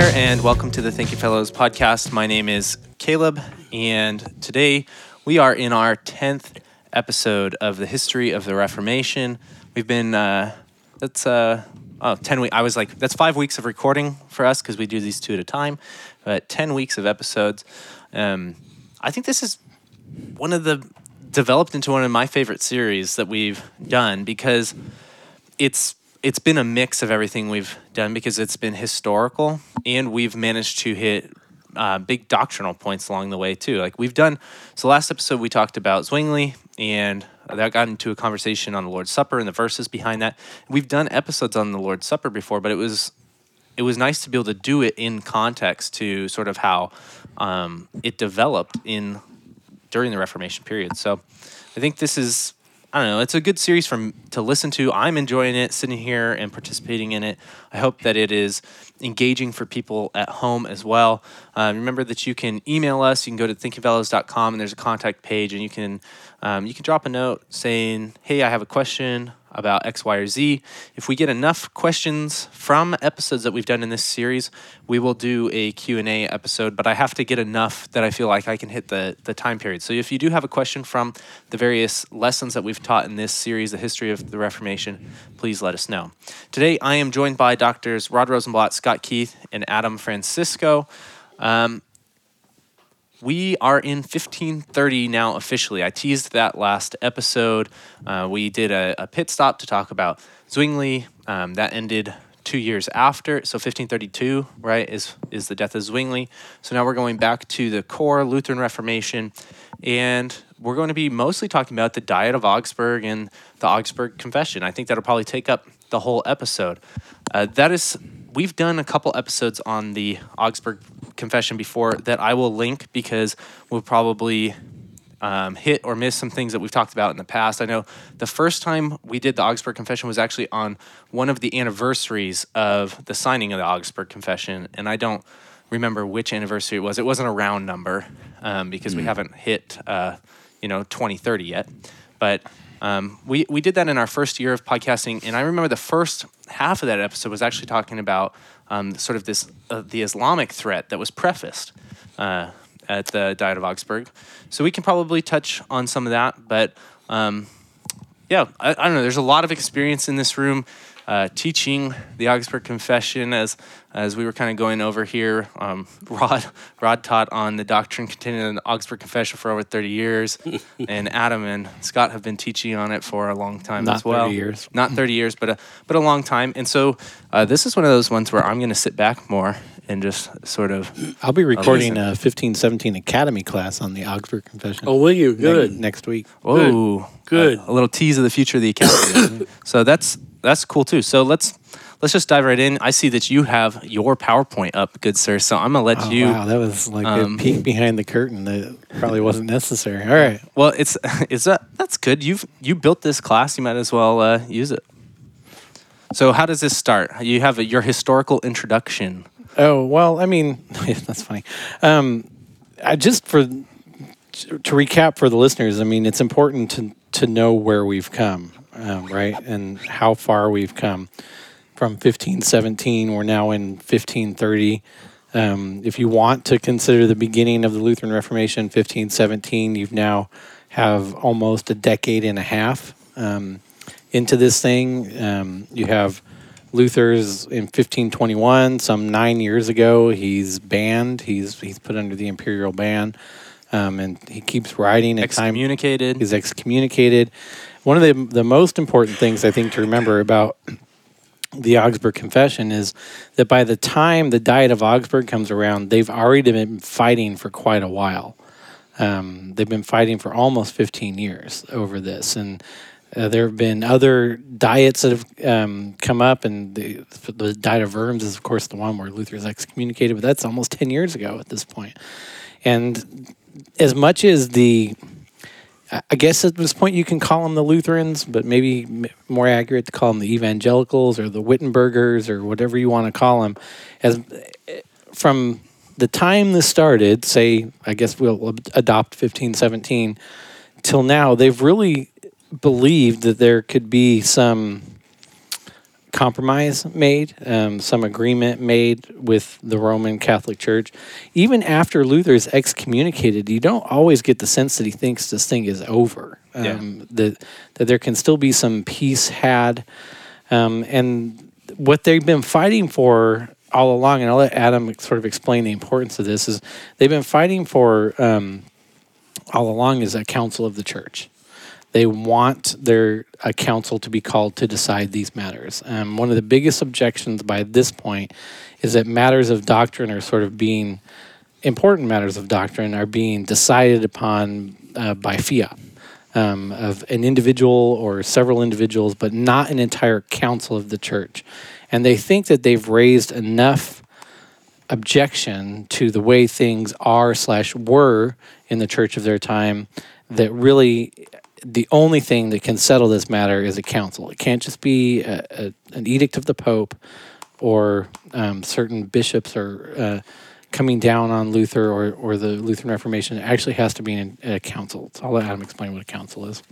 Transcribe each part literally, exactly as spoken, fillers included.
there, and welcome to the Thinking Fellows podcast. My name is Caleb, and today we are in our tenth episode of the history of the Reformation. We've been, uh, that's, uh, oh, ten weeks. I was like, that's five weeks of recording for us because we do these two at a time, but ten weeks of episodes. Um, I think this is one of the, developed into one of my favorite series that we've done because it's, It's been a mix of everything we've done because it's been historical and we've managed to hit uh, big doctrinal points along the way too. Like we've done, so last episode we talked about Zwingli and that got into a conversation on the Lord's Supper and the verses behind that. We've done episodes on the Lord's Supper before, but it was it was nice to be able to do it in context to sort of how um, it developed in during the Reformation period. So I think this is, I don't know, it's a good series for to listen to. I'm enjoying it, sitting here and participating in it. I hope that it is engaging for people at home as well. Uh, remember that you can email us. You can go to thinking fellows dot com and there's a contact page, and you can um, you can drop a note saying, hey, I have a question about X, Y, or Z. If we get enough questions from episodes that we've done in this series, we will do a Q and A episode, but I have to get enough that I feel like I can hit the, the time period. So if you do have a question from the various lessons that we've taught in this series, the history of the Reformation, please let us know. Today, I am joined by Doctors Rod Rosenblatt, Scott Keith, and Adam Francisco. Um, We are in fifteen thirty now officially. I teased that last episode. Uh, we did a, a pit stop to talk about Zwingli. Um, that ended two years after. So fifteen thirty-two, right, is, is the death of Zwingli. So now we're going back to the core Lutheran Reformation. And we're going to be mostly talking about the Diet of Augsburg and the Augsburg Confession. I think that'll probably take up the whole episode. Uh, that is... We've done a couple episodes on the Augsburg Confession before that I will link because we'll probably um, hit or miss some things that we've talked about in the past. I know the first time we did the Augsburg Confession was actually on one of the anniversaries of the signing of the Augsburg Confession, and I don't remember which anniversary it was. It wasn't a round number um, because mm. we haven't hit, uh, you know, twenty thirty yet, but... Um, we, we did that in our first year of podcasting, and I remember the first half of that episode was actually talking about um, sort of this uh, the Islamic threat that was prefaced uh, at the Diet of Augsburg. So we can probably touch on some of that, but um, yeah, I, I don't know. There's a lot of experience in this room uh, teaching the Augsburg Confession as as we were kind of going over here. Um, Rod Rod taught on the doctrine contained in the Augsburg Confession for over thirty years, and Adam and Scott have been teaching on it for a long time Not as well. Not thirty years. Not thirty years, but a, but a long time. And so uh, this is one of those ones where I'm going to sit back more and just sort of... I'll be recording a fifteen seventeen Academy class on the Augsburg Confession. Oh, will you? Good. Ne- next week. Oh, good. A, a little tease of the future of the Academy. So that's that's cool too. So let's let's just dive right in. I see that you have your PowerPoint up, good sir. So I'm gonna let oh, you. Wow, that was like um, a peek behind the curtain that probably wasn't necessary. All right. Well, it's it's a, that's good. You've you built this class. You might as well uh, use it. So how does this start? You have a, your historical introduction. Oh well, I mean that's funny. Um, I just for to recap for the listeners. I mean, it's important to to know where we've come, um, right, and how far we've come. From fifteen seventeen, we're now in fifteen thirty. Um, if you want to consider the beginning of the Lutheran Reformation, fifteen seventeen, you've now have almost a decade and a half um, into this thing. Um, you have Luther's in fifteen twenty-one, some nine years ago. He's banned. He's he's put under the imperial ban, um, and he keeps writing. At excommunicated. Time, he's excommunicated. One of the the most important things I think to remember about the Augsburg Confession is that by the time the Diet of Augsburg comes around, they've already been fighting for quite a while. Um, they've been fighting for almost fifteen years over this, and uh, there have been other diets that have um, come up, and the, the Diet of Worms is, of course, the one where Luther is excommunicated, but that's almost ten years ago at this point. And as much as the I guess at this point you can call them the Lutherans, but maybe more accurate to call them the Evangelicals or the Wittenbergers or whatever you want to call them. As from the time this started, say, I guess we'll adopt fifteen seventeen, till now, they've really believed that there could be some compromise made, um, some agreement made with the Roman Catholic Church. Even after Luther is excommunicated, you don't always get the sense that he thinks this thing is over. Um, Yeah. that that there can still be some peace had, um, and what they've been fighting for all along. And I'll let Adam sort of explain the importance of this. Is they've been fighting for um, all along is a council of the church. They want their a council to be called to decide these matters. Um, one of the biggest objections by this point is that matters of doctrine are sort of being important matters of doctrine are being decided upon uh, by fiat um, of an individual or several individuals, but not an entire council of the church. And they think that they've raised enough objection to the way things are slash were in the church of their time that really the only thing that can settle this matter is a council. It can't just be a, a, an edict of the Pope or um, certain bishops or uh, coming down on Luther or, or the Lutheran Reformation. It actually has to be in a council. So I'll let Adam explain what a council is.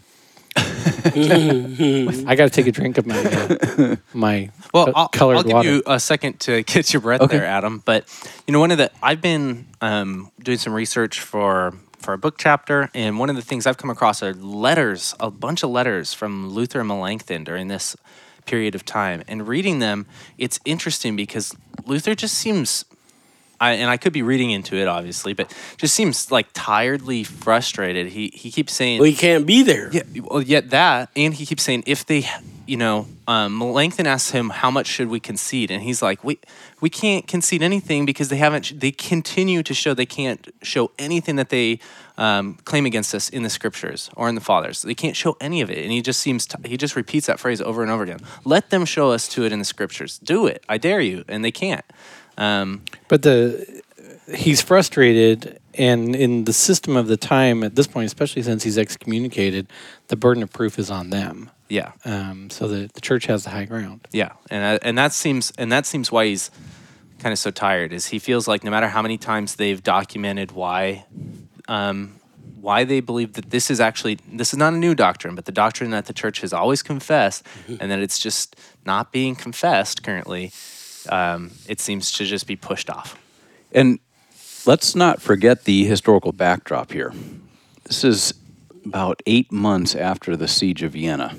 I got to take a drink of my uh, my Well, co- I'll, colored I'll give water. you a second to get your breath Okay. there, Adam. But you know, one of the I've been um, doing some research for for a book chapter, and one of the things I've come across are letters, a bunch of letters from Luther and Melanchthon during this period of time. And reading them, it's interesting because Luther just seems. I, and I could be reading into it, obviously, but just seems like tiredly frustrated. He he keeps saying, Well, he can't be there. yeah, well, yet that, and he keeps saying, if they, you know, um, Melanchthon asks him, how much should we concede? And he's like, we we can't concede anything because they haven't, they continue to show they can't show anything that they um, claim against us in the scriptures or in the fathers. They can't show any of it. And he just seems, to, he just repeats that phrase over and over again. Let them show us to it in the scriptures. Do it. I dare you. And they can't. Um, But the he's frustrated, and in the system of the time at this point, especially since he's excommunicated, the burden of proof is on them. yeah. Um, so the, the church has the high ground. Yeah, and uh, and that seems and that seems why he's kind of so tired. Is he feels like no matter how many times they've documented why, um, why they believe that this is actually this is not a new doctrine, but the doctrine that the church has always confessed, and that it's just not being confessed currently. Um, it seems to just be pushed off. And let's not forget the historical backdrop here. This is about eight months after the Siege of Vienna.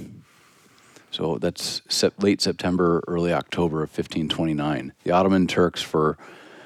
So that's sep- late September, early October of fifteen twenty-nine. The Ottoman Turks for,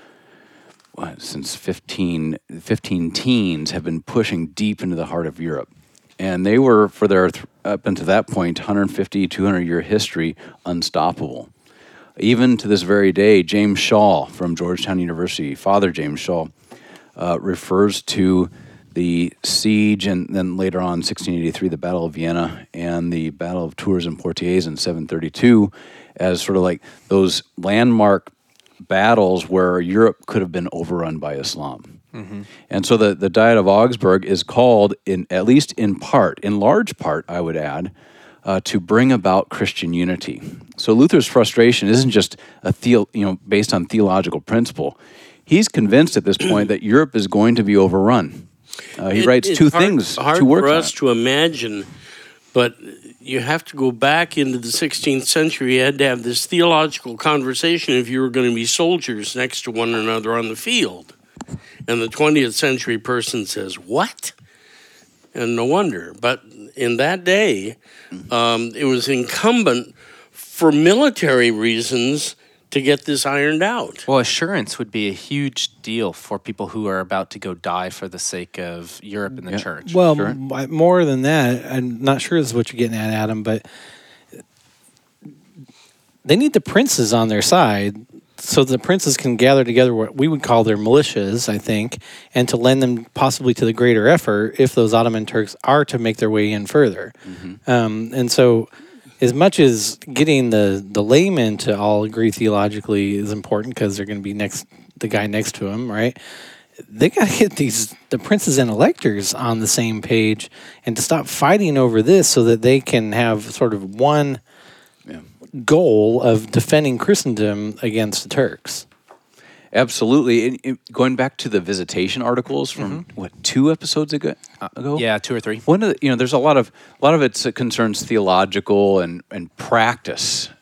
what, since fifteen, fifteen teens, have been pushing deep into the heart of Europe. And they were, for their, th- up until that point, one hundred fifty, two hundred year history, unstoppable. Even to this very day, James Shaw from Georgetown University, Father James Shaw, uh, refers to the siege and then later on, sixteen eighty-three, the Battle of Vienna and the Battle of Tours and Poitiers in seven thirty-two as sort of like those landmark battles where Europe could have been overrun by Islam. Mm-hmm. And so the, the Diet of Augsburg is called, in at least in part, in large part, I would add, Uh, to bring about Christian unity. So Luther's frustration isn't just a theo, you know, based on theological principle. He's convinced at this point that Europe is going to be overrun. Uh, he It- writes it's two hard, things, hard two works for on us it. to imagine, but you have to go back into the sixteenth century. You had to have this theological conversation if you were going to be soldiers next to one another on the field. And the twentieth century person says, what? And no wonder. But in that day, um, it was incumbent for military reasons to get this ironed out. Well, assurance would be a huge deal for people who are about to go die for the sake of Europe and the Yeah. church. Well, Sure. m- more than that, I'm not sure this is what you're getting at, Adam, but they need the princes on their side so the princes can gather together what we would call their militias, I think, and to lend them possibly to the greater effort if those Ottoman Turks are to make their way in further. Mm-hmm. Um, and so as much as getting the, the laymen to all agree theologically is important because they're going to be next the guy next to him, right? They got to get these the princes and electors on the same page and to stop fighting over this so that they can have sort of one Yeah. goal of defending Christendom against the Turks. Absolutely. And, and going back to the visitation articles from, what, two episodes ago? ago? Yeah, two or three. One of the, you know, there's a lot of a lot of it concerns theological and and practice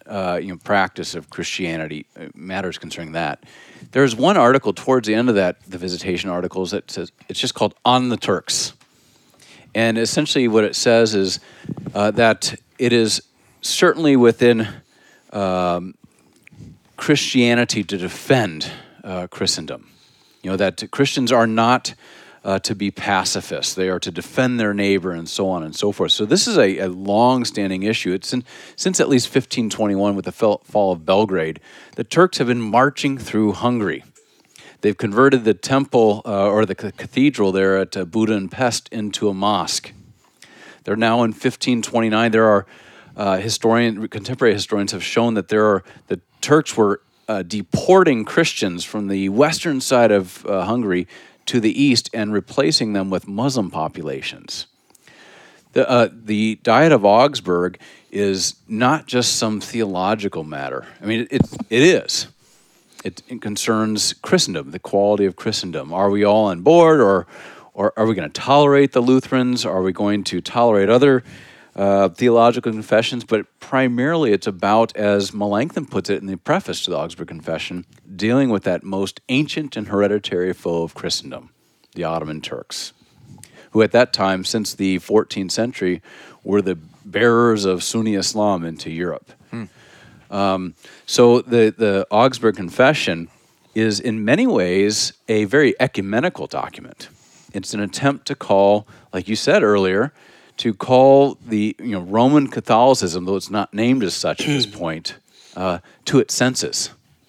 uh, you know, practice of Christianity, uh, matters concerning that. There's one article towards the end of that, the visitation articles, that says, it's just called On the Turks. And essentially what it says is uh, that it is certainly within um, Christianity to defend uh, Christendom. You know, that Christians are not uh, to be pacifists. They are to defend their neighbor and so on and so forth. So this is a, a long-standing issue. It's in, since at least fifteen twenty-one with the fall of Belgrade, the Turks have been marching through Hungary. They've converted the temple uh, or the cathedral there at uh, Budapest into a mosque. They're now in fifteen twenty-nine. There are uh, historian, contemporary historians have shown that there are the Turks were uh, deporting Christians from the western side of uh, Hungary to the east and replacing them with Muslim populations. The uh, the Diet of Augsburg is not just some theological matter. I mean, it it, it is. It, it concerns Christendom, the quality of Christendom. Are we all on board, or, or are we going to tolerate the Lutherans? Are we going to tolerate other uh, theological confessions? But primarily it's about, as Melanchthon puts it in the preface to the Augsburg Confession, dealing with that most ancient and hereditary foe of Christendom, the Ottoman Turks, who at that time, since the fourteenth century, were the bearers of Sunni Islam into Europe. Hmm. Um, so the, the Augsburg Confession is in many ways a very ecumenical document. It's an attempt to call, like you said earlier, to call the you know Roman Catholicism, though it's not named as such at this point, uh, to its senses,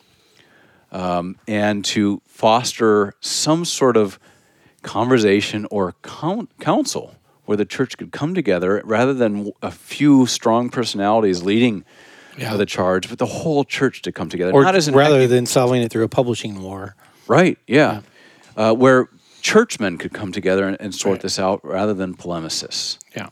um, and to foster some sort of conversation or coun- council where the church could come together rather than a few strong personalities leading Yeah. the charge, but the whole church to come together. Or not as an rather ecu- than solving it through a publishing war. Right, yeah. yeah. Uh, where churchmen could come together and, and sort right. this out rather than polemicists. Yeah.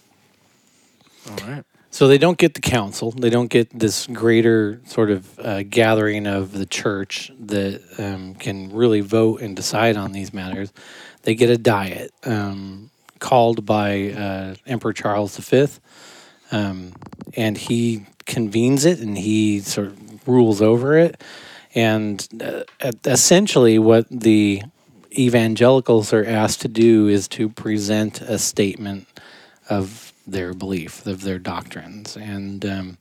All right. So they don't get the council. They don't get this greater sort of uh, gathering of the church that um, can really vote and decide on these matters. They get a diet um, called by uh, Emperor Charles the Fifth, um, and he convenes it and he sort of rules over it. And uh, essentially what the evangelicals are asked to do is to present a statement of their belief, of their doctrines. And um,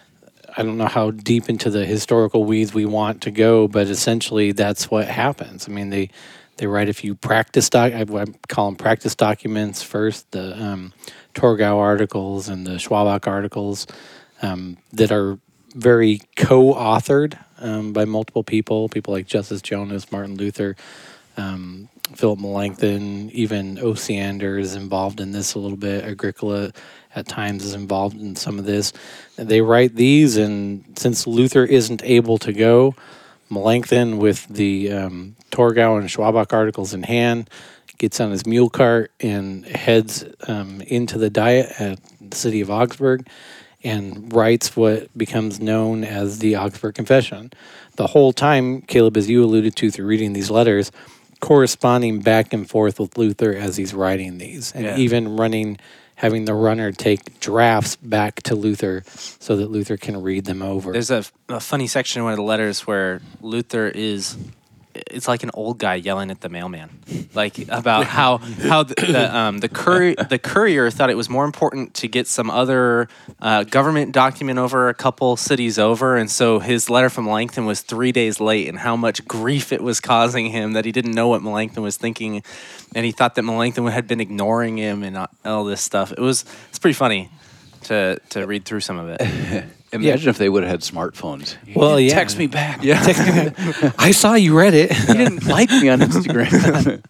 I don't know how deep into the historical weeds we want to go, but essentially that's what happens. I mean, they they write a few practice doc. I call them practice documents first, the um, Torgau articles and the Schwabach articles um, that are very co-authored um, by multiple people, people like Justus Jonas, Martin Luther, um, Philip Melanchthon, even Osiander is involved in this a little bit. Agricola at times is involved in some of this. They write these, and since Luther isn't able to go, Melanchthon, with the um, Torgau and Schwabach articles in hand, gets on his mule cart and heads um, into the Diet at the city of Augsburg and writes what becomes known as the Augsburg Confession. The whole time, Caleb, as you alluded to through reading these letters, corresponding back and forth with Luther as he's writing these, and Yeah. even running, having the runner take drafts back to Luther so that Luther can read them over. There's a, a funny section in one of the letters where Luther is, it's like an old guy yelling at the mailman, like about how how the the, um, the courier the courier thought it was more important to get some other uh, government document over a couple cities over, and so his letter from Melanchthon was three days late, and how much grief it was causing him that he didn't know what Melanchthon was thinking, and he thought that Melanchthon had been ignoring him and all this stuff. It was it's pretty funny to to read through some of it. Imagine yeah. if they would have had smartphones. Well, yeah. Text me back. Yeah. I saw you read it. You didn't like me on Instagram.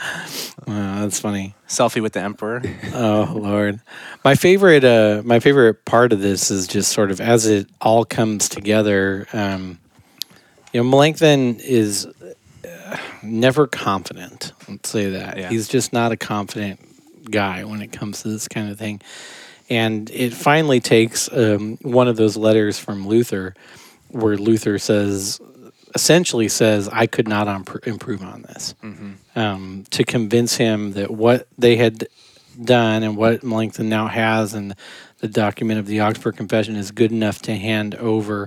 Wow, that's funny. Selfie with the emperor. Oh Lord, my favorite, uh, my favorite part of this is just sort of as it all comes together. Um, you know, Melanchthon is uh, never confident. Let's say that Yeah. he's just not a confident guy when it comes to this kind of thing. And it finally takes um, one of those letters from Luther where Luther says, essentially says, I could not imp- improve on this, mm-hmm. um, to convince him that what they had done and what Melanchthon now has and the document of the Augsburg Confession is good enough to hand over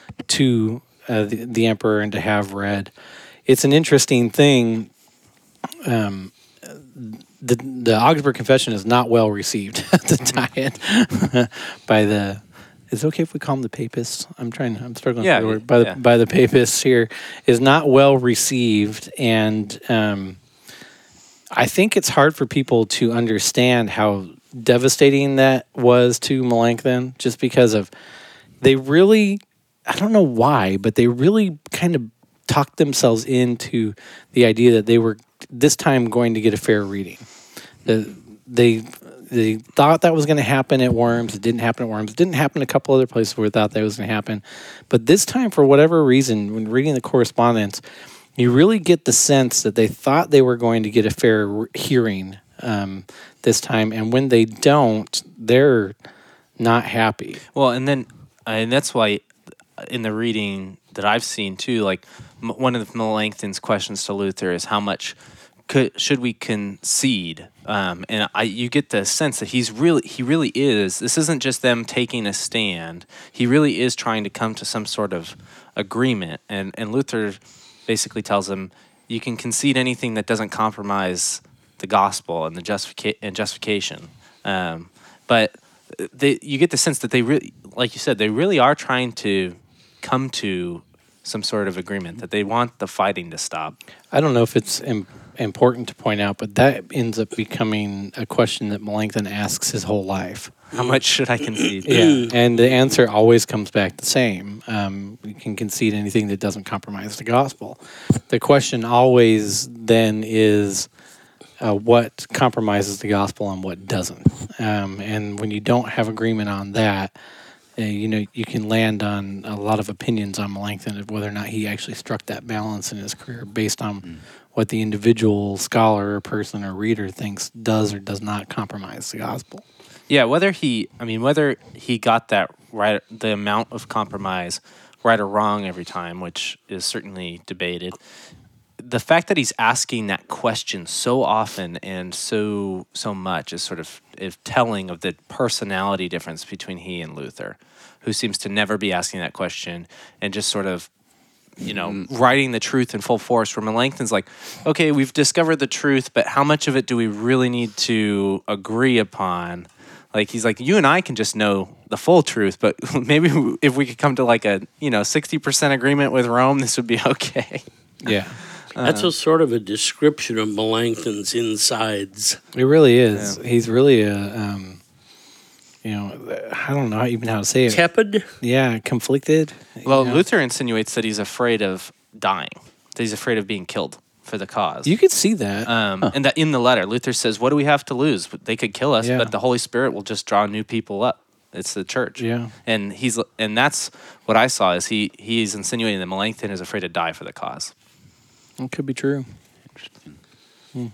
to uh, the, the emperor and to have read. It's an interesting thing. Um, the the Augsburg Confession is not well received at the time by the. Is it okay if we call them the papists? I'm trying. I'm struggling Yeah, with the word. By the, yeah. by the papists here is not well received, and um, I think it's hard for people to understand how devastating that was to Melanchthon, just because of they really. I don't know why, but they really kind of talked themselves into the idea that they were this time going to get a fair reading. The, they they thought that was going to happen at Worms. It didn't happen at Worms. It didn't happen a couple other places where they thought that was going to happen. But this time, for whatever reason, when reading the correspondence, you really get the sense that they thought they were going to get a fair re- hearing um, this time. And when they don't, they're not happy. Well, and then, and that's why in the reading that I've seen too, like m- one of Melanchthon's questions to Luther is how much could should we concede? Um, and I, you get the sense that he's really, he really is. This isn't just them taking a stand. He really is trying to come to some sort of agreement. And and Luther basically tells him, you can concede anything that doesn't compromise the gospel and the justifica- and justification. Um, but they, you get the sense that they really, like you said, they really are trying to come to some sort of agreement, that they want the fighting to stop. I don't know if it's im- important to point out, but that ends up becoming a question that Melanchthon asks his whole life. How much should I concede? Yeah, and the answer always comes back the same. Um, you can concede anything that doesn't compromise the gospel. The question always then is uh, what compromises the gospel and what doesn't. Um, and when you don't have agreement on that, uh, you know, you can land on a lot of opinions on Melanchthon of whether or not he actually struck that balance in his career based on mm. what the individual scholar or person or reader thinks does or does not compromise the gospel. Yeah, whether he, I mean, whether he got that right, the amount of compromise right or wrong every time, which is certainly debated. The fact that he's asking that question so often and so so much is sort of is telling of the personality difference between he and Luther, who seems to never be asking that question and just sort of, you know, mm. writing the truth in full force. Where Melanchthon's like, okay, we've discovered the truth, but how much of it do we really need to agree upon? Like, he's like, you and I can just know the full truth, but maybe if we could come to like a, you know, sixty percent agreement with Rome, this would be okay. Yeah. That's a sort of a description of Melanchthon's insides. It really is. Yeah. He's really a, um, you know, I don't know even how to say it. Tepid? Yeah, conflicted. Well, you know? Luther insinuates that he's afraid of dying, that he's afraid of being killed for the cause. You could see that. Um, huh. And that in the letter, Luther says, what do we have to lose? They could kill us, yeah. but the Holy Spirit will just draw new people up. It's the church. Yeah. And he's and that's what I saw is he he's insinuating that Melanchthon is afraid to die for the cause. It could be true. Interesting. Hmm.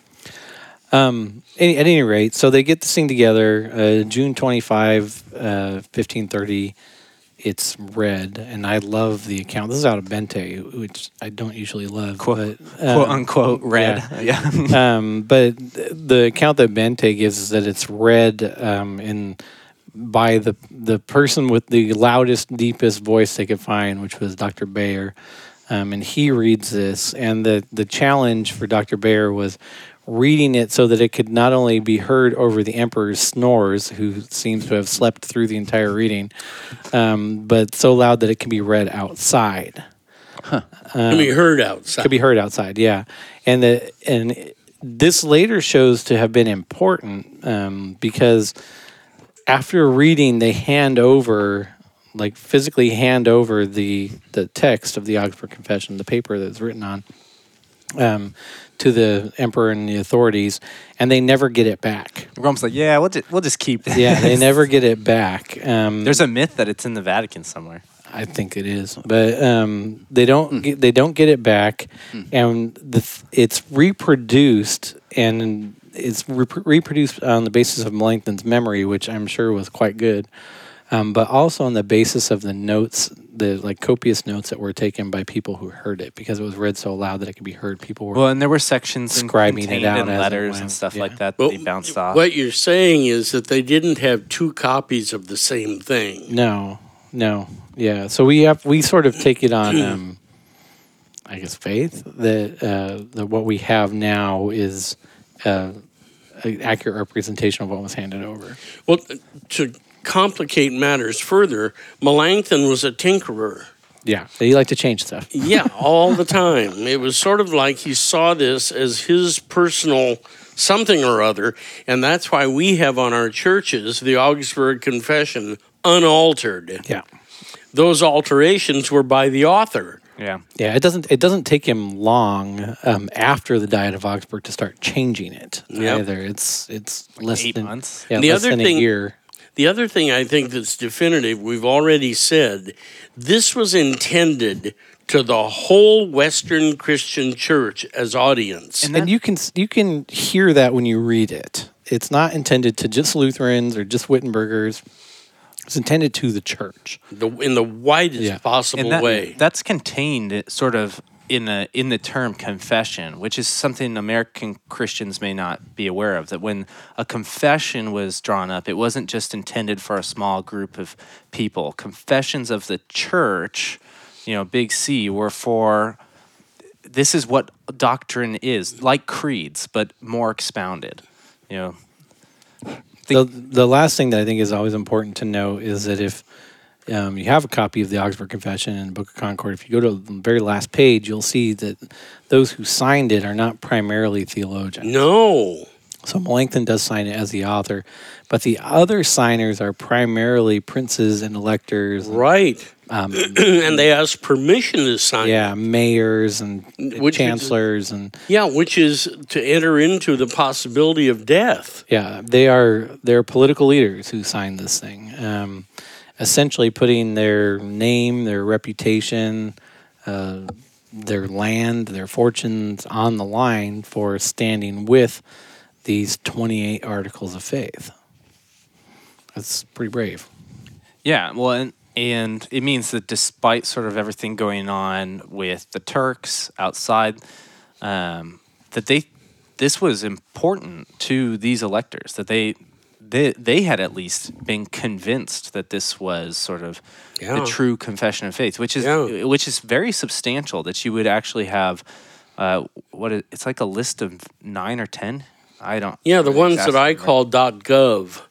Um, any, at any rate, so they get this thing together, uh, June twenty-fifth, uh, fifteen thirty. It's read, and I love the account. This is out of Bente, which I don't usually love. Quote, but, um, quote unquote, read. Yeah. yeah. um, but the account that Bente gives is that it's read um, in by the the person with the loudest, deepest voice they could find, which was Doctor Bayer. Um, and he reads this, and the, the challenge for Doctor Bayer was reading it so that it could not only be heard over the emperor's snores, who seems to have slept through the entire reading, um, but so loud that it can be read outside. Huh. Um, can be heard outside. Could be heard outside, yeah. And the and this later shows to have been important um, because after reading, they hand over. like physically hand over the, the text of the Augsburg Confession, the paper that it's written on, um, to the emperor and the authorities, and they never get it back. Rome's like, yeah, we'll just, we'll just keep this. Yeah, they never get it back. Um, There's a myth that it's in the Vatican somewhere. I think it is, but um, they don't mm. get, they don't get it back, mm. and the it's reproduced and it's re- reproduced on the basis of Melanchthon's memory, which I'm sure was quite good. um, but also on the basis of the notes, the like copious notes that were taken by people who heard it, because it was read so loud that it could be heard. People were Well, and there were sections in- scribing it contained out in as it letters went, and stuff yeah. like that that Well, they bounced off. What you're saying is that they didn't have two copies of the same thing. No, no, yeah. So we have we sort of take it on, um, I guess, faith that uh, that what we have now is uh, an accurate representation of what was handed over. Well, to complicate matters further, Melanchthon was a tinkerer. Yeah, he liked to change stuff. Yeah, all the time. It was sort of like he saw this as his personal something or other, and that's why we have on our churches the Augsburg Confession unaltered. Yeah, Those alterations were by the author. yeah. yeah. It doesn't it doesn't take him long um, after the Diet of Augsburg to start changing it Yep. either. It's it's less Eight than months. Yeah, The less other than thing- a year. The other thing I think that's definitive, we've already said, this was intended to the whole Western Christian church as audience. And And that- you can you can hear that when you read it. It's not intended to just Lutherans or just Wittenbergers. It's intended to the church. the, in the widest Yeah. possible And that, way. that's contained sort of in a in the term confession, which is something American Christians may not be aware of. That when a confession was drawn up, it wasn't just intended for a small group of people. Confessions of the church, you know, big C, were for this is what doctrine is, like creeds, but more expounded. You know, The, the last thing that I think is always important to know is that if um, you have a copy of the Augsburg Confession and the Book of Concord, if you go to the very last page, you'll see that those who signed it are not primarily theologians. No. So Melanchthon does sign it as the author, but the other signers are primarily princes and electors, and, Right. um, And they asked permission to sign. yeah, mayors and Which is- chancellors, and Yeah, which is to enter into the possibility of death. yeah, they are they're political leaders who signed this thing, um, essentially putting their name, their reputation, uh, their land, their fortunes on the line for standing with these twenty-eight articles of faith. That's pretty brave. yeah. Well, and and it means that despite sort of everything going on with the Turks outside, um, that they this was important to these electors. That they they they had at least been convinced that this was sort of Yeah. the true confession of faith, which is Yeah. which is very substantial. That you would actually have uh, what it, it's like a list of nine or ten. I don't. Yeah, the ones that exactly I remember. call .gov.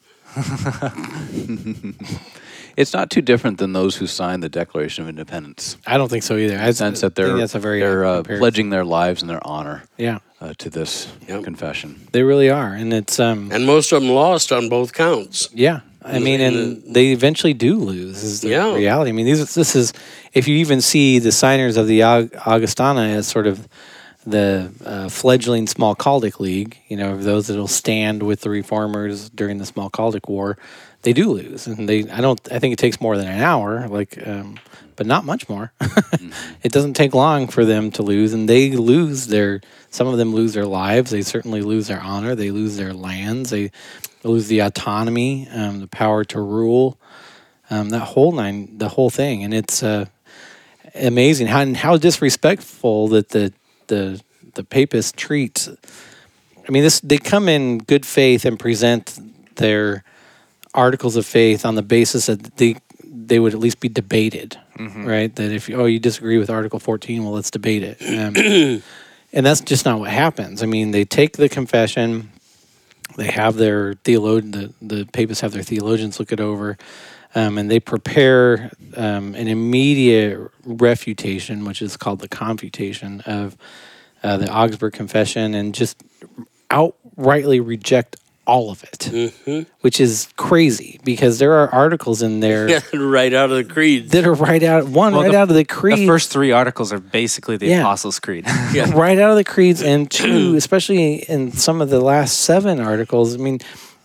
It's not too different than those who signed the Declaration of Independence. I don't think so either. I In the sense that think they're, that's a very they're uh, comparison. pledging their lives and their honor Yeah, uh, to this Yep. confession. they really are, and it's um, And most of them lost on both counts. yeah. I mean, and they eventually do lose. Is the Yeah. reality. I mean, these this is if you even see the signers of the Aug- Augustana as sort of the uh, fledgling Smalcaldic League. You know, those that'll stand with the reformers during the Smalcaldic War, they do lose, and they. I don't. I think it takes more than an hour, like, um, but not much more. It doesn't take long for them to lose, and they lose their. Some of them lose their lives. They certainly lose their honor. They lose their lands. They lose the autonomy, um, the power to rule. Um, that whole nine, the whole thing, and it's uh, amazing how and how disrespectful that the the the papists treat. I mean, this they come in good faith and present their articles of faith on the basis that they they would at least be debated, right? That if oh you disagree with Article fourteen, well let's debate it, um, and that's just not what happens. I mean, they take the confession, they have their theologian, the the papists have their theologians look it over, um, and they prepare um, an immediate refutation, which is called the confutation of uh, the Augsburg Confession, and just outrightly reject all of it, Mm-hmm. which is crazy because there are articles in there Yeah, right out of the creed. that are right out one Well, right the- out of the creed, The first three articles are basically the Yeah. Apostles' Creed. Yeah. right out of the creeds, and two, especially in some of the last seven articles. I mean,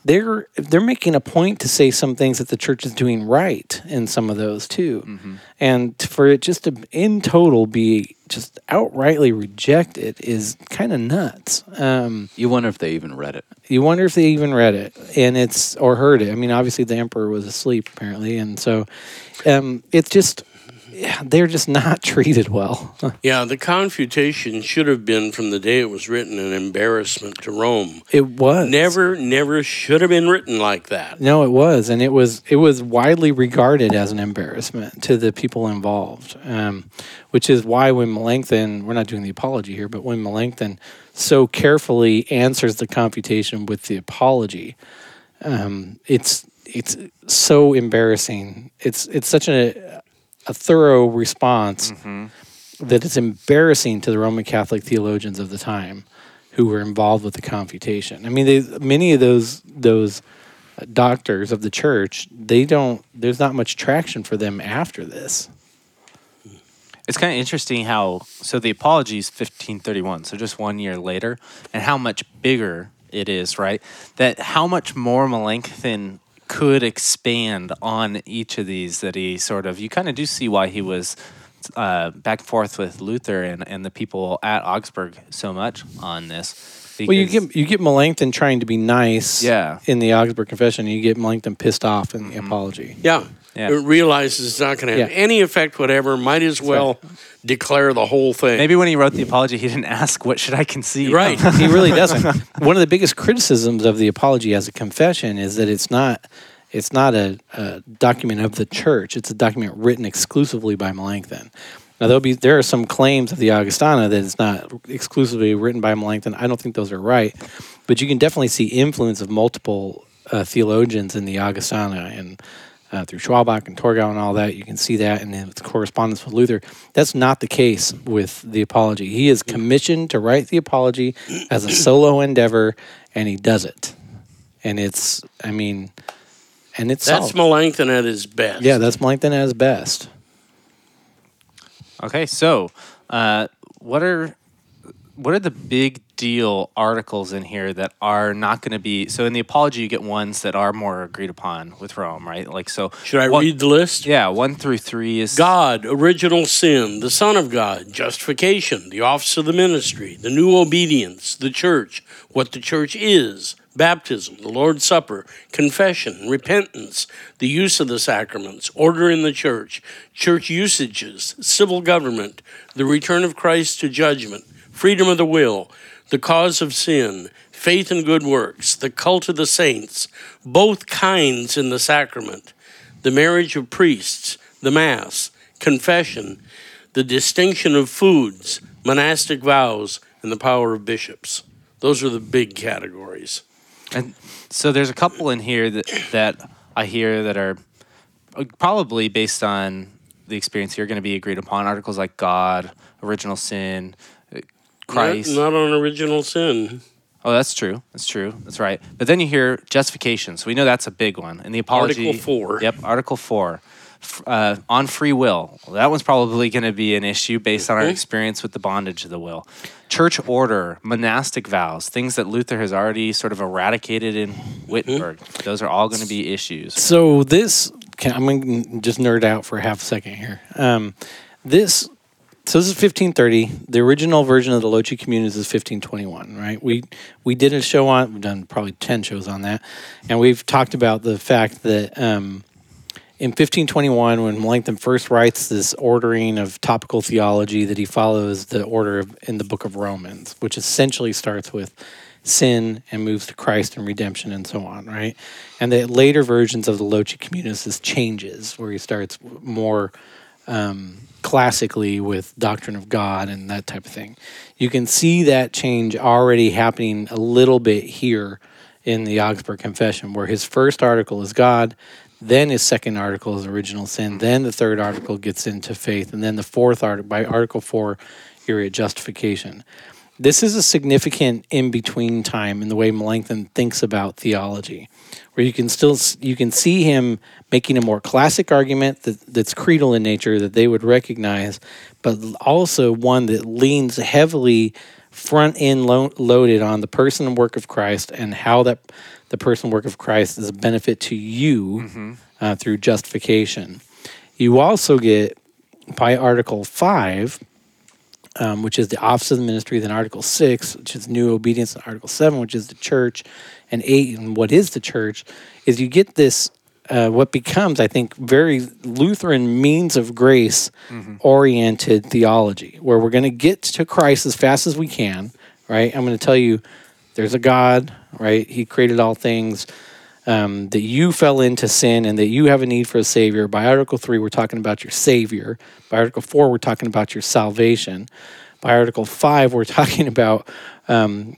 they're they're making a point to say some things that the church is doing right in some of those too, Mm-hmm. and for it just to in total be just outrightly rejected is kind of nuts. Um, You wonder if they even read it. you wonder if they even read it, and it's or heard it. I mean, obviously the emperor was asleep apparently, and so um, it's just yeah, they're just not treated well. Yeah, the Confutation should have been, from the day it was written, an embarrassment to Rome. It was Never, never should have been written like that. No, it was, and it was it was widely regarded as an embarrassment to the people involved, um, which is why when Melanchthon, we're not doing the apology here, but when Melanchthon so carefully answers the Confutation with the apology, um, it's it's so embarrassing. It's it's such a a thorough response Mm-hmm. that it's embarrassing to the Roman Catholic theologians of the time who were involved with the Confutation. I mean, they, many of those those doctors of the church, they don't. There's not much traction for them after this. It's kind of interesting how, so the apology is fifteen thirty-one, so just one year later, and how much bigger it is, right? That how much more Melanchthon could expand on each of these, that he sort of, you kind of do see why he was uh, back and forth with Luther and, and the people at Augsburg so much on this. Well, you because- get you get Melanchthon trying to be nice, Yeah. in the Augsburg Confession. And you get Melanchthon pissed off in the apology. Yeah. Yeah. It realizes it's not going to have Yeah. any effect whatever. Might as well declare the whole thing. Maybe when he wrote the apology, he didn't ask, what should I concede? Right. He really doesn't. One of the biggest criticisms of the apology as a confession is that it's not it's not a, a document of the church. It's a document written exclusively by Melanchthon. Now there'll be there are some claims of the Augustana that it's not exclusively written by Melanchthon. I don't think those are right, but you can definitely see influence of multiple uh, theologians in the Augustana and. Uh, through Schwabach and Torgau and all that, you can see that in his correspondence with Luther. That's not the case with the apology. He is commissioned to write the apology as a solo endeavor, and he does it. And it's, I mean, and it's That's solid. Melanchthon at his best. Yeah, that's Melanchthon at his best. Okay, so uh, what are what are the big deal articles in here that are not going to be? So in the apology, you get ones that are more agreed upon with Rome, right? Like so. Should I one- read the list? Yeah, one through three is God, original sin, the Son of God, justification, the office of the ministry, the new obedience, the church, what the church is, baptism, the Lord's Supper, confession, repentance, the use of the sacraments, order in the church, church usages, civil government, the return of Christ to judgment, freedom of the will, the cause of sin, faith and good works, the cult of the saints, both kinds in the sacrament, the marriage of priests, the Mass, confession, the distinction of foods, monastic vows, and the power of bishops. Those are the big categories. And so there's a couple in here that that I hear that are probably based on the experience here going to be agreed upon. Articles like God, original sin, uh, Christ. Not, not on original sin. Oh, that's true. That's true. That's right. But then you hear justification. So we know that's a big one. And the apology. Article four. Yep, Article four. F- Uh, on free will. Well, that one's probably going to be an issue based on our Mhm. experience with the bondage of the will. Church order, monastic vows, things that Luther has already sort of eradicated in Wittenberg. Those are all going to be issues. So this, can, I'm going to just nerd out for a half a second here. Um, this, so this is fifteen thirty. The original version of the Loci Communes is fifteen twenty-one, right? We we did a show on, we've done probably ten shows on that, and we've talked about the fact that um, in fifteen twenty-one, when Melanchthon first writes this ordering of topical theology, that he follows the order of, in the book of Romans, which essentially starts with sin and moves to Christ and redemption and so on, right? And the later versions of the Loci Communes, this changes, where he starts more um, classically with doctrine of God and that type of thing. You can see that change already happening a little bit here in the Augsburg Confession, where his first article is God, then his second article is original sin, then the third article gets into faith, and then the fourth article, by Article four, you're at justification. This is a significant in-between time in the way Melanchthon thinks about theology, where you can still you can see him making a more classic argument that, that's creedal in nature that they would recognize, but also one that leans heavily front end lo- loaded on the person and work of Christ and how that the personal work of Christ is a benefit to you Mm-hmm. uh, through justification. You also get, by Article five, um, which is the office of the ministry, then Article six, which is new obedience, and Article seven, which is the church, and eight, and what is the church, is you get this, uh, what becomes, I think, very Lutheran means of grace oriented theology, where we're going to get to Christ as fast as we can, right? I'm going to tell you there's a God, right? He created all things. Um, that you fell into sin and that you have a need for a Savior. By Article three, we're talking about your Savior. By Article four, we're talking about your salvation. By Article five, we're talking about um,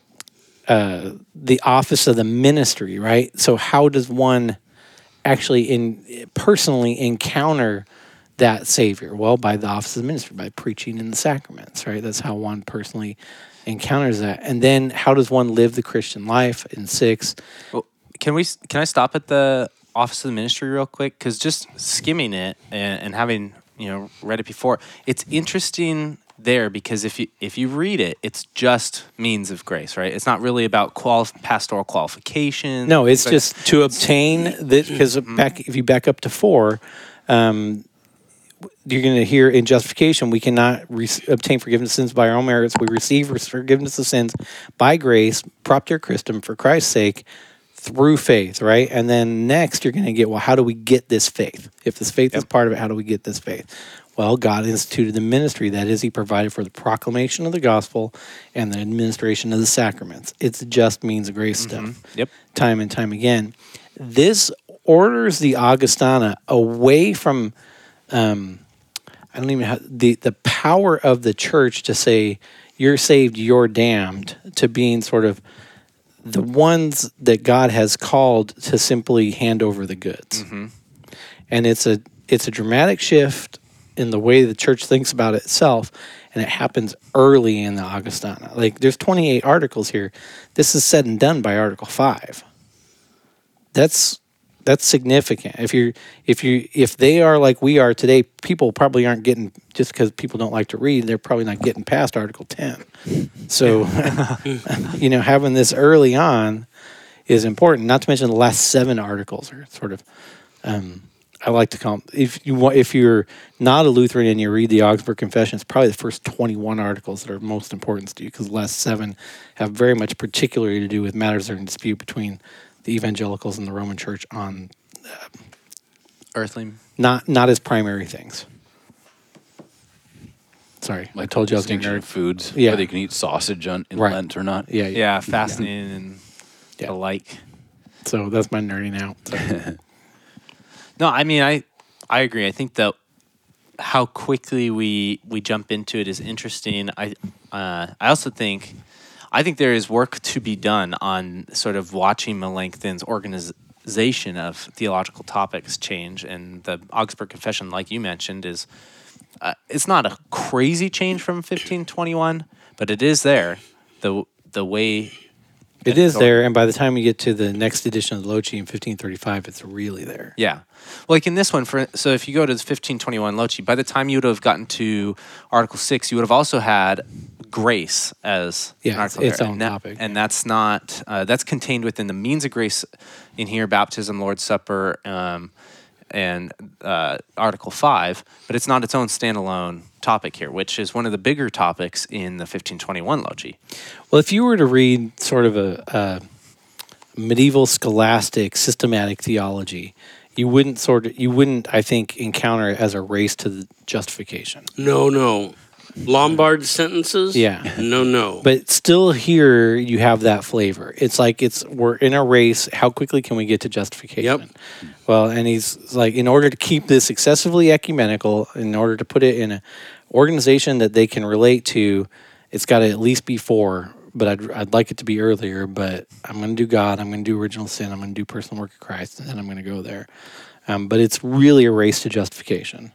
uh, the office of the ministry, right? So how does one actually in personally encounter that Savior? Well, by the office of the ministry, by preaching in the sacraments, right? That's how one personally encounters that. And then how does one live the Christian life in six? Well, can we? Can I stop at the office of the ministry real quick? Because just skimming it and, and having you know read it before, it's interesting there because if you if you read it, it's just means of grace, right? It's not really about quali- pastoral qualifications. No, it's but- just to obtain this, because back if you back up to four, um, you're going to hear in justification, we cannot re- obtain forgiveness of sins by our own merits. We receive forgiveness of sins by grace, propter Christum, for Christ's sake, through faith, right? And then next you're going to get, well, how do we get this faith? If this faith is part of it, how do we get this faith? Well, God instituted the ministry. That is, he provided for the proclamation of the gospel and the administration of the sacraments. It's just means of grace stuff. Yep. Time and time again. This orders the Augustana away from, um, I don't even have, the, the power of the church to say, you're saved, you're damned, to being sort of the ones that God has called to simply hand over the goods. Mm-hmm. And it's a it's a dramatic shift in the way the church thinks about itself, and it happens early in the Augustana. Like, there's twenty-eight articles here. This is said and done by Article five. That's that's significant. If you if you if they are like we are today, people probably aren't getting, just because people don't like to read, they're probably not getting past Article ten. So, you know, having this early on is important. Not to mention the last seven articles are sort of, um, I like to call them, if you want, if you're not a Lutheran and you read the Augsburg Confession, it's probably the first twenty-one articles that are most important to you, because the last seven have very much particularly to do with matters that are in dispute between the evangelicals and the Roman Church on Earthly. not not as primary things. Sorry, I Like told you I was going distinction to of foods, Yeah. whether you can eat sausage on, in Right. Lent or not. Yeah, Yeah, fasting and Yeah. the like. So that's my nerding out. So. No, I mean, I I agree. I think that how quickly we we jump into it is interesting. I uh, I also think I think there is work to be done on sort of watching Melanchthon's organization of theological topics change, and the Augsburg Confession, like you mentioned, is uh, it's not a crazy change from fifteen twenty-one, but it is there. The the way It is there, and by the time you get to the next edition of the Loci in fifteen thirty-five, it's really there. Yeah. Like in this one, for so if you go to the fifteen twenty-one Loci, by the time you would have gotten to Article six, you would have also had grace as Yeah, an it's article its there. own and that- topic. And that's not, uh, that's contained within the means of grace in here, baptism, Lord's Supper, um, and uh, Article five, but it's not its own standalone topic here, which is one of the bigger topics in the fifteen twenty-one Loci. Well, if you were to read sort of a, a medieval scholastic systematic theology, you wouldn't sort of you wouldn't, I think, encounter it as a race to the justification. No, no. Lombard sentences? Yeah. No, no. But still, here you have that flavor. It's like it's we're in a race. How quickly can we get to justification? Yep. Well, and he's like, in order to keep this excessively ecumenical, in order to put it in an organization that they can relate to, it's got to at least be four. But I'd I'd like it to be earlier. But I'm going to do God. I'm going to do original sin. I'm going to do personal work of Christ, and then I'm going to go there. Um, but it's really a race to justification.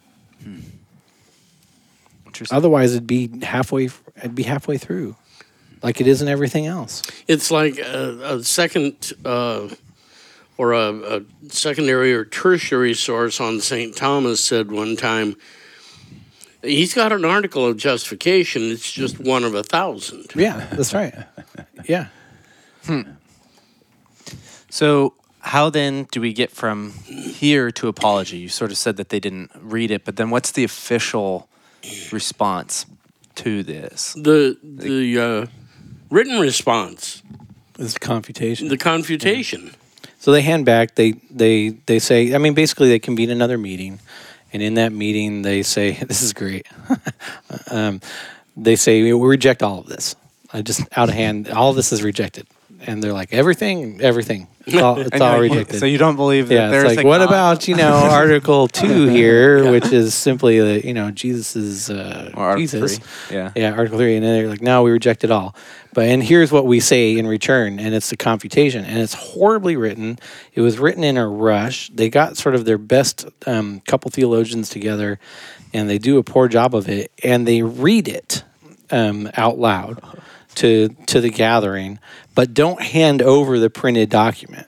Interesting. Otherwise, it'd be halfway. It'd be halfway through, like it is in everything else. It's like a, a second uh, or a, a secondary or tertiary source on Saint Thomas said one time, he's got an article of justification. It's just one of a thousand. Yeah, that's right. Yeah. So how then do we get from here to apology? You sort of said that they didn't read it, but then what's the official response to this? The the uh, written response, It's confutation. the confutation. So they hand back. They they they say. I mean, basically, they convene another meeting, and in that meeting, they say, "This is great." um, they say, "We reject all of this. I just out of hand. All of this is rejected." And they're like, "Everything, everything. It's all, it's And all you're like, rejected." So you don't believe that yeah, there's it's like, a what God? about, you know, Article two here, which is simply, the, you know, Jesus's, uh, Or Article Jesus. three, yeah. Yeah, Article three. And then they're like, no, we reject it all. But, and here's what we say in return, and it's the confutation. And it's horribly written. It was written in a rush. They got sort of their best um, couple theologians together, and they do a poor job of it, and they read it um, out loud to to the gathering, but don't hand over the printed document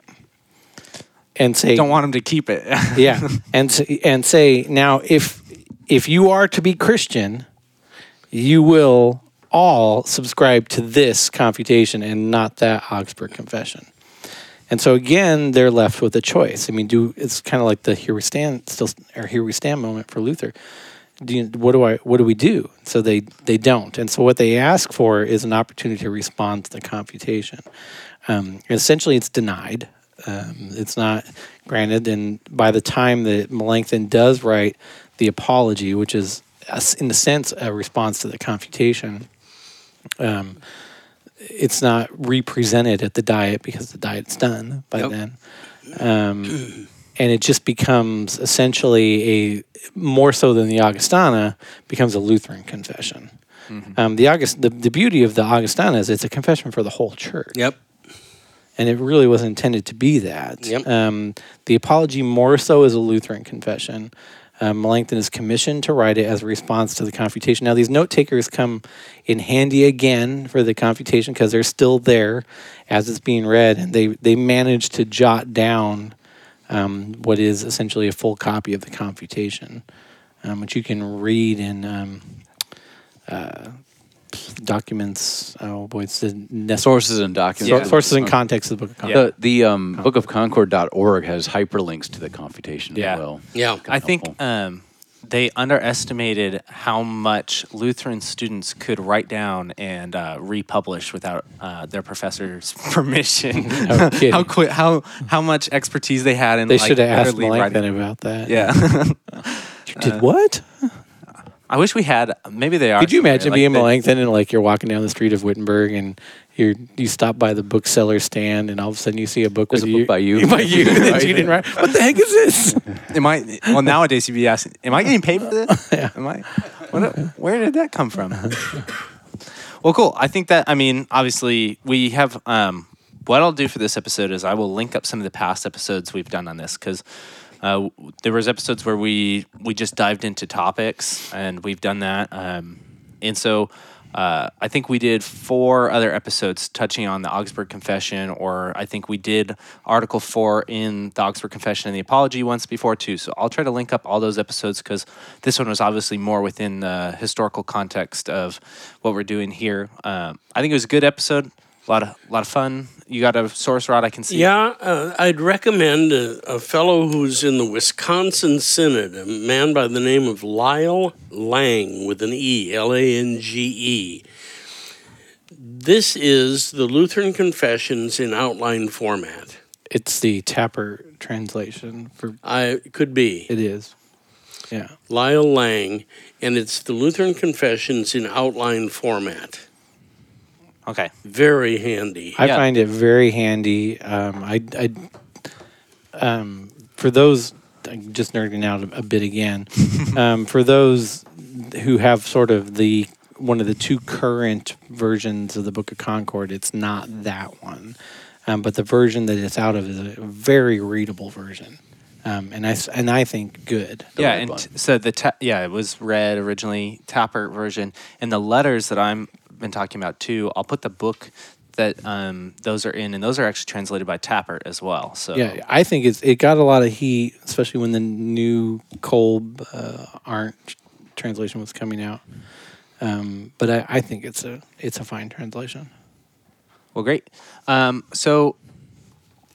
and say, Don't want them to keep it. yeah, and s- and say, now if if you are to be Christian, you will all subscribe to this confutation and not that Augsburg Confession. And so again, they're left with a choice. I mean, do it's kind of like the here we stand still or here we stand moment for Luther. Do you, what do I what do we do? So they they don't. And so what they ask for is an opportunity to respond to the confutation. Um, essentially, it's denied. Um, it's not granted. And by the time that Melanchthon does write the apology, which is a, in a sense a response to the confutation, um, it's not represented at the Diet because the Diet's done by Yep. then. Um, and it just becomes essentially a, more so than the Augustana, becomes a Lutheran confession. Mm-hmm. Um, the, August, the the beauty of the Augustana is it's a confession for the whole church. Yep. And it really was intended to be that. Yep. Um, the Apology more so is a Lutheran confession. Um, Melanchthon is commissioned to write it as a response to the confutation. Now, these note takers come in handy again for the confutation because they're still there as it's being read, and they, they manage to jot down um, what is essentially a full copy of the confutation, um, which you can read in um, uh, documents. Oh boy, it's the Nes- Sources and documents. Sor- Yeah. sources and context of the Book of Concord. The, the um, book of concord dot org has hyperlinks to the confutation Yeah. as well. Yeah. I think Helpful. um, they underestimated how much Lutheran students could write down and uh, republish without uh, their professor's permission. No kidding. how quick, how how much expertise they had in They like, should have asked literally Melanchthon writing- about that. Yeah, Did what? I wish we had. Maybe they are. Could you somewhere, imagine like being they- Melanchthon and like you're walking down the street of Wittenberg and you you stop by the bookseller stand and all of a sudden you see a book There's with a book you, by you. by you that you didn't write. What the heck is this? Am I? Well, nowadays you'd be asking, "Am I getting paid for this? Am I? What, where did that come from?" Well, cool. I think that. I mean, obviously, we have. Um, what I'll do for this episode is I will link up some of the past episodes we've done on this because uh, there was episodes where we we just dived into topics and we've done that. Um, and so. Uh, I think we did four other episodes touching on the Augsburg Confession, or I think we did Article four in the Augsburg Confession and the Apology once before too. So I'll try to link up all those episodes because this one was obviously more within the historical context of what we're doing here. Um, I think it was a good episode, a lot of a lot of fun. You got a source, Rod? I can see. Yeah, uh, I'd recommend a, a fellow who's in the Wisconsin Synod, a man by the name of Lyle Lang with an E, L A N G E. This is the Lutheran Confessions in outline format. It's the Tapper translation for I could be it is. Yeah. Lyle Lang, and it's the Lutheran Confessions in outline format. Okay. Very handy. I Yeah. find it very handy. Um, I, I, um, for those, I'm just nerding out a, a bit again. um, for those who have sort of the one of the two current versions of the Book of Concord, it's not that one, um, but the version that it's out of is a very readable version, um, and I s- and I think good. The yeah, red and one. t- so the ta- yeah, it was read originally Tappert version, and the letters that I'm been talking about too. I'll put the book that um, those are in, and those are actually translated by Tappert as well. So Yeah, I think it's it got a lot of heat, especially when the new Kolb uh, Arndt translation was coming out. Um, but I, I think it's a it's a fine translation. Well, great. Um, so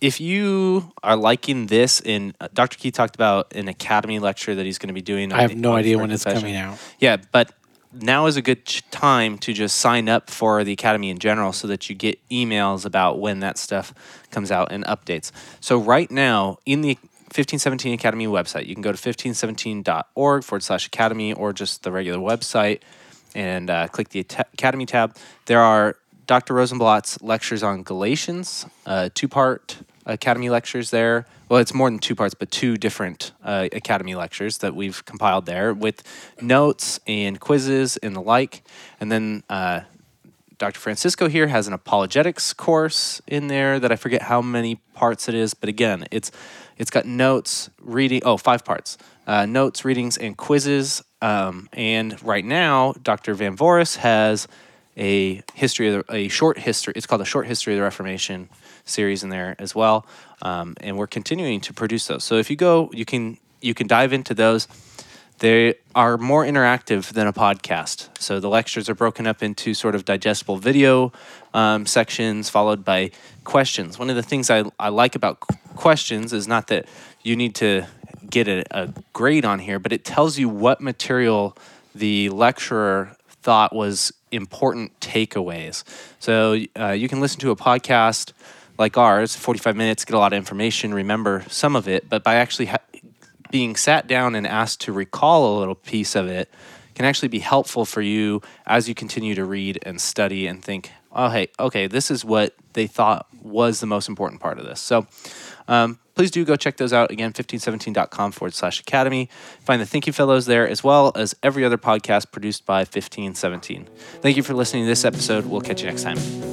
if you are liking this, in uh, Doctor Key talked about an Academy lecture that he's going to be doing. On I have the no idea Augsburg when it's Confession. coming out. Yeah, but now is a good ch- time to just sign up for the Academy in general so that you get emails about when that stuff comes out and updates. So right now, in the fifteen seventeen Academy website, you can go to fifteen seventeen dot org forward slash Academy or just the regular website and uh, click the At- Academy tab. There are Doctor Rosenblatt's lectures on Galatians, uh, two-part Academy lectures there. Well, it's more than two parts, but two different uh, Academy lectures that we've compiled there with notes and quizzes and the like. And then uh, Doctor Francisco here has an apologetics course in there that I forget how many parts it is, but again, it's it's got notes, reading, oh, five parts, uh, notes, readings, and quizzes. Um, and right now, Doctor Van Voris has a history of the, a short history. It's called a Short History of the Reformation series in there as well, um, and we're continuing to produce those. So if you go, you can you can dive into those. They are more interactive than a podcast. So the lectures are broken up into sort of digestible video um, sections, followed by questions. One of the things I, I like about qu- questions is not that you need to get a, a grade on here, but it tells you what material the lecturer thought was important takeaways. So uh, you can listen to a podcast like ours, forty-five minutes, get a lot of information, remember some of it, but by actually ha- being sat down and asked to recall a little piece of it can actually be helpful for you as you continue to read and study and think, oh, hey, okay, this is what they thought was the most important part of this. So um, please do go check those out. Again, fifteen seventeen dot com forward slash academy. Find the Thinking Fellows there, as well as every other podcast produced by fifteen seventeen. Thank you for listening to this episode. We'll catch you next time.